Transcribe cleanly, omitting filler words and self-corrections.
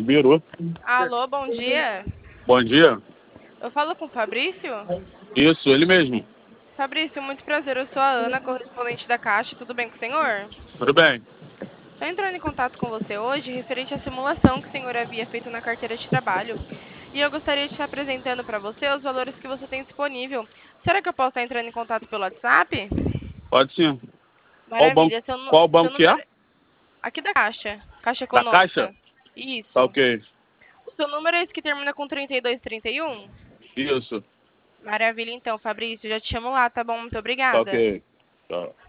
Biru. Alô, bom dia. Bom dia. Eu falo com o Fabrício? Isso, ele mesmo. Fabrício, muito prazer. Eu sou a Ana, correspondente da Caixa. Tudo bem com o senhor? Tudo bem? Estou entrando em contato com você hoje referente à simulação que o senhor havia feito na carteira de trabalho. E eu gostaria de estar apresentando para você os valores que você tem disponível. Será que eu posso estar entrando em contato pelo WhatsApp? Pode sim. Qual banco, Maravilha. qual Seu banco que é? número. Aqui da Caixa. Caixa Da Caixa? Econômica. Tá Isso. ok. O seu número é esse que termina com 3231? Isso. Maravilha, então, Fabrício. Já te chamo lá, tá bom? Muito Tá obrigada. ok. Tá.